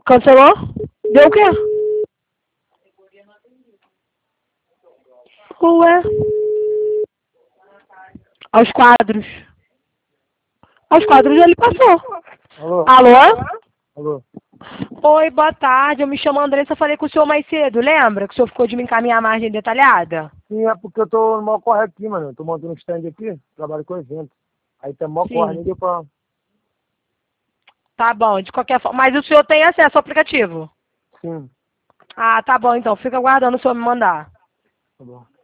Cancelou? Deu o quê? Ué? Aos quadros. Aos quadros ele passou. Alô? Alô? Alô? Oi, boa tarde. Eu me chamo Andressa, falei com o senhor mais cedo, lembra? Que o senhor ficou de me encaminhar a margem detalhada? Sim, é porque eu tô no maior corre aqui, mano. Eu tô montando um stand aqui, trabalho com evento. Aí tem maior corre, nem Sim. deu pra... Tá bom, de qualquer forma. Mas o senhor tem acesso ao aplicativo? Sim, Ah, tá bom então. Fica aguardando o senhor me mandar. tá bom.